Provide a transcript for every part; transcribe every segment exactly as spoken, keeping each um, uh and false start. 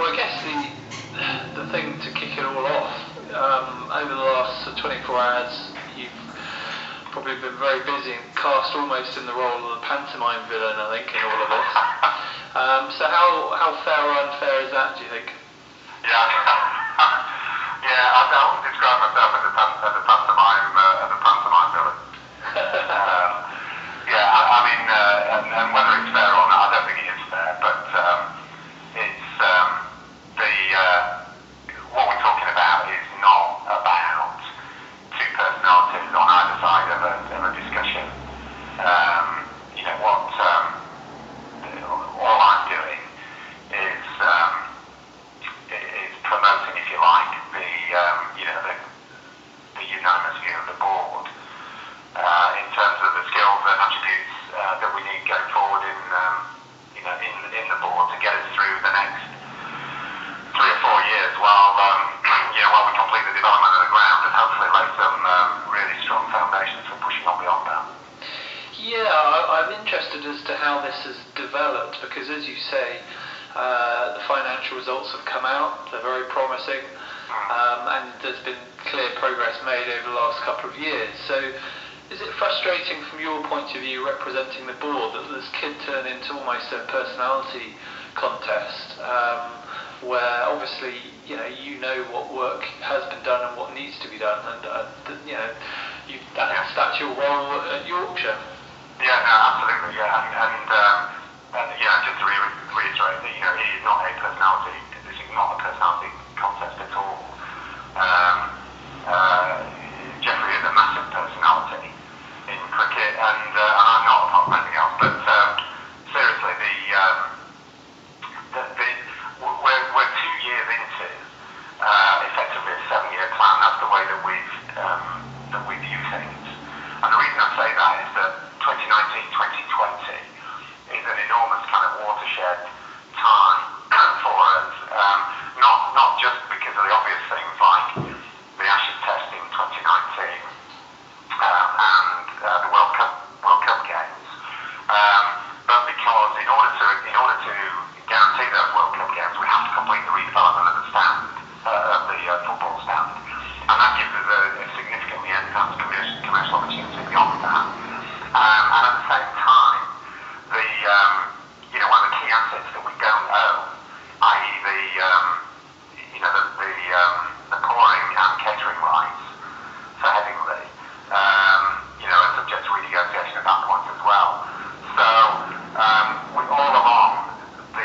Well, I guess the the thing to kick it all off, um, over the last twenty-four hours, you've probably been very busy and cast almost in the role of the pantomime villain, I think, in all of this. Um, so how how fair or unfair is that, do you think? Yeah, yeah, I don't describe myself as a, pan- as a pantomime uh, as a pantomime villain. um, yeah, I, I mean, uh, and, and whether it's fair or not, I don't think it is fair, but um, it's um, the uh, what we're talking about is not about two personalities on either side of a, of a discussion. Um, you know what? Um, all I'm doing is um, is promoting, if you like, the um, you know the, the unanimous view of the board uh, in terms of the skills and attributes uh, that we need going forward in um, you know in in the board to get us through the next three or four years while um, you know while we complete the development of the ground and hopefully lay some um, really strong foundations for pushing on beyond that. Yeah, I, I'm interested as to how this has developed, because as you say, uh, the financial results have come out, they're very promising, um, and there's been clear progress made over the last couple of years. So is it frustrating from your point of view, representing the board, that this could turn into almost a personality contest, um, where obviously you know you know what work has been done and what needs to be done, and uh, you know you, that's, that's your role at Yorkshire. Yeah, no, absolutely, yeah, and, and, um, and yeah, just to re- reiterate that, you know, he is not a personality, this is not a personality contest at all. Um, uh, Geoffrey is a massive personality in cricket, and, uh, and I'm not, apart from anything else, but um, seriously, the, um, the, the we're, we're two years into uh, effectively a seven-year plan. That's the way that we've, um, that we view things. And the reason I say that is that twenty nineteen twenty twenty is an enormous kind of watershed time for us. Um, not not just because of the obvious things like the Ashes Test in twenty nineteen um, and uh, the World Cup World Cup games, um, but because in order to in order to guarantee those World Cup games, we have to complete the redevelopment of the stand uh, of the uh, football stand, and that gives us a, a significantly enhanced commercial, commercial opportunity beyond that. Um, and at the same time, the um, you know one of the key assets that we don't own, that is the um, you know the the, um, the pouring and catering rights for Headingley, um, you know, are subject to renegotiation at that point as well. So um, we all along the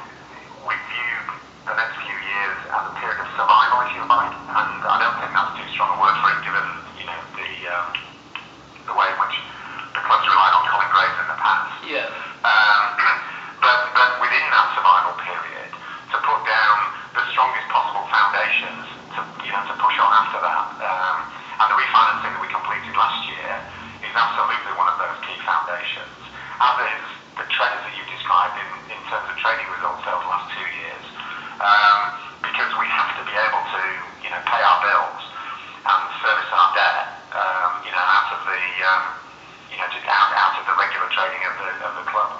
we viewed the next few years as a period of survival, if you like, and I don't think that's too strong a word for it, given you know the um, the way in which the clubs relied on Colin Graves in the past. Yeah. Um, but, but within that survival period, to put down the strongest possible foundations to, you know, to push on after that. Um, and the refinancing that we completed last year is absolutely one of those key foundations, as is the trends that you described in, in terms of trading results over the last two years. Um, because we have to be able to, you know, pay our bills and service our debt, um, you know, out of the um, you know, just out, out of the regular trading of the, of the club.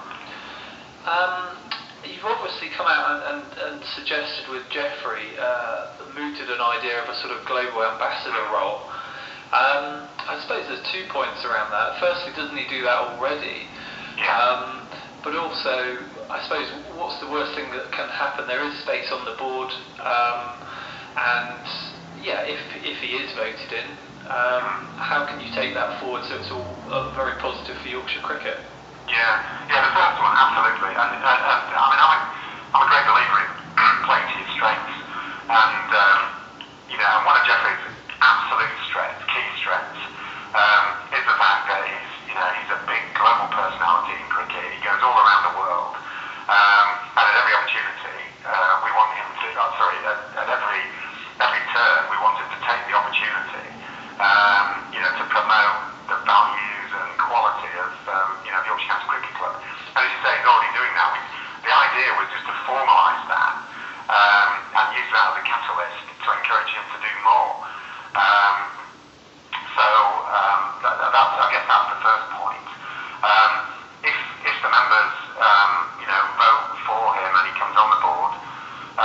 Um, you've obviously come out and, and, and suggested with Geoffrey, uh, mooted an idea of a sort of global ambassador role. Um, I suppose there's two points around that. Firstly, doesn't he do that already? Yeah. Um, but also, I suppose, what's the worst thing that can happen? There is space on the board, um, and yeah, if if he is voted in, Um, how can you take that forward so it's all uh, very positive for Yorkshire cricket? Yeah, yeah, the first one, absolutely. And, and, and I mean, I'm a, I'm a great believer in playing to your strengths. And, um, you know, one of Geoffrey's absolute strengths, key strengths, um, is the fact that he's, you know, he's a big global personality in cricket. He goes all around the world. Um, and at every opportunity, uh, we want him to, oh, sorry, at, at every, every turn, we want him to take the opportunity Um, you know, to promote the values and quality of, um, you know, the Yorkshire County Cricket Club. And as you say, he's already doing that. We, the idea was just to formalise that um, and use that as a catalyst to encourage him to do more. Um, so um, that, that's, I guess that's the first point. Um, if, if the members, um, you know, vote for him and he comes on the board, um,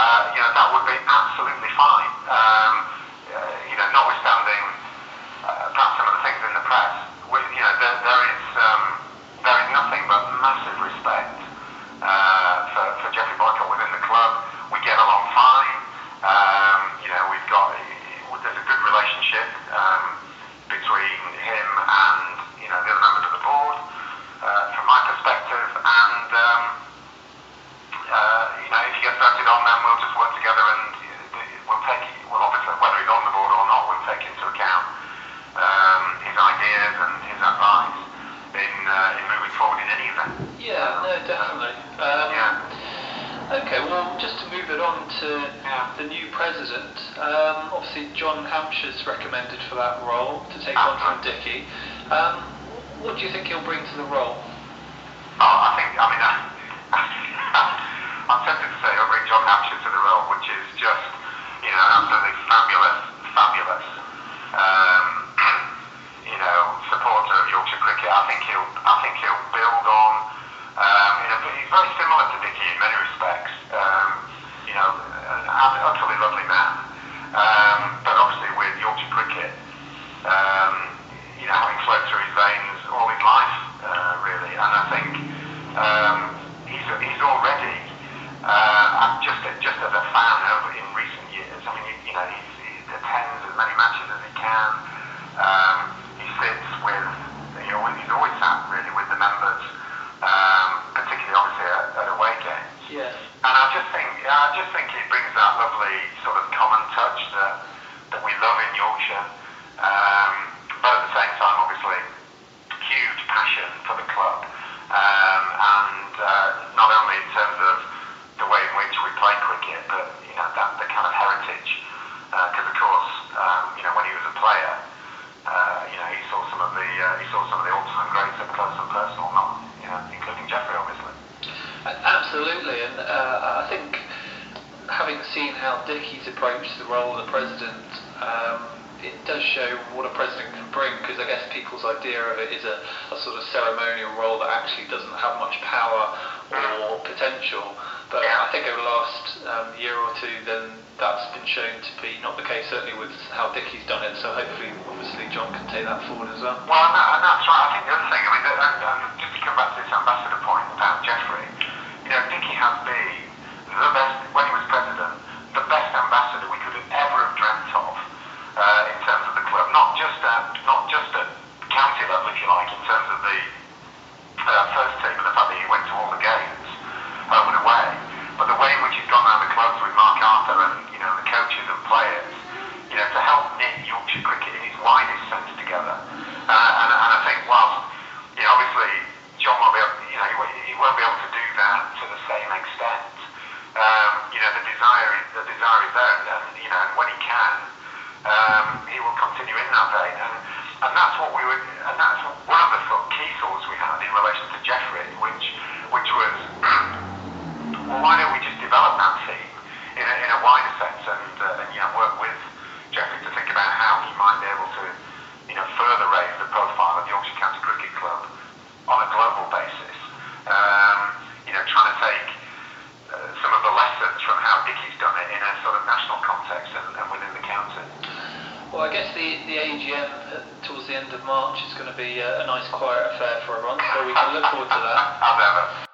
uh, you know, that would be absolutely fine. Um, uh, you know, notwithstanding uh, perhaps some of the things in the press, we, you know, there, there is um, there is nothing but massive respect uh, for, for Geoffrey Boycott within the club. We get along fine. Um, you know, we've got there's a good relationship um, between him and you know the other members of the board, uh, from my perspective, and. Um, Uh, you know, if he gets voted on, then we'll just work together and we'll take, well, obviously, whether he's on the board or not, we'll take into account um, his ideas and his advice in, uh, in moving forward in any event. Yeah, no, definitely. Um, yeah. Okay, well, just to move it on to yeah. the new president, um, obviously John Hampshire's recommended for that role to take on from Dickie. Um, what do you think he'll bring to the role? Oh, I think, I mean, I, I'm tempted to say he'll bring John Hampshire to the role, which is just, you know, an absolutely fabulous, fabulous, um, you know, supporter of Yorkshire cricket. I think he'll, I think he'll build on. Um, you know, he's very similar to Dickie in many respects. Um, you know, an utterly lovely man, um, but obviously with Yorkshire cricket, um, you know, having flowed through his veins all his life, uh, really, and I think um, he's he's already. Uh, just just as a fan over in recent years, I mean, you, you know, he's, he attends as many matches as he can. Um, he sits with, you know, he's always sat really with the members, um, particularly obviously at, at away games. Yes. And I just think, I just think he brings that lovely sort of common touch that that we love in Yorkshire. Um, but at the same time, obviously, huge passion for the club, um, and uh, not only in terms of the way in which we play cricket, but you know that the kind of heritage, because uh, of course, um, you know when he was a player, uh, you know he saw some of the uh, he saw some of the all-time greats up close and personal, not you know including Geoffrey, obviously. Absolutely, and uh, I think having seen how Dickie's approached the role of the president, um, it does show what a president can bring. Because I guess people's idea of it is a, a sort of ceremonial role that actually doesn't have much power or potential. But yeah. I think over the last um, year or two, then that's been shown to be not the case, certainly with how Dickie's done it. So hopefully, obviously, John can take that forward as well. Well, and, that, and that's right. I think the other thing, I mean, the, and, and just to come back to this ambassador point about Geoffrey, you know, Dickie has been the best, when he was president, the best ambassador we could have ever have dreamt of uh, in terms of the club. Not just at, not just at county level, if you like, in terms of the uh, first team and the fact that he went to all the games. Home and away, but the way in which he's gone around the clubs with Mark Arthur and you know the coaches and players, you know, to help knit Yorkshire cricket in its widest sense together. Uh, and, and I think, whilst you know, obviously John won't be able, you know, he, won't- he won't be able to do that to the same extent. Um, you know, the desire, is, the desire is there, and you know, and when he can, um, he will continue in that vein. And, and that's what we would, and that's one of the sort of key thoughts we had in relation to Geoffrey, which, which was. Well, why don't we just develop that theme in a, in a wider sense and, uh, and you know, work with Geoffrey to think about how he might be able to, you know, further raise the profile of the Yorkshire County Cricket Club on a global basis. Um, you know, trying to take uh, some of the lessons from how Dickie's done it in a sort of national context and, and within the county. Well, I guess the, the A G M uh, towards the end of March is going to be a, a nice quiet affair for everyone, so we can look forward to that. As ever.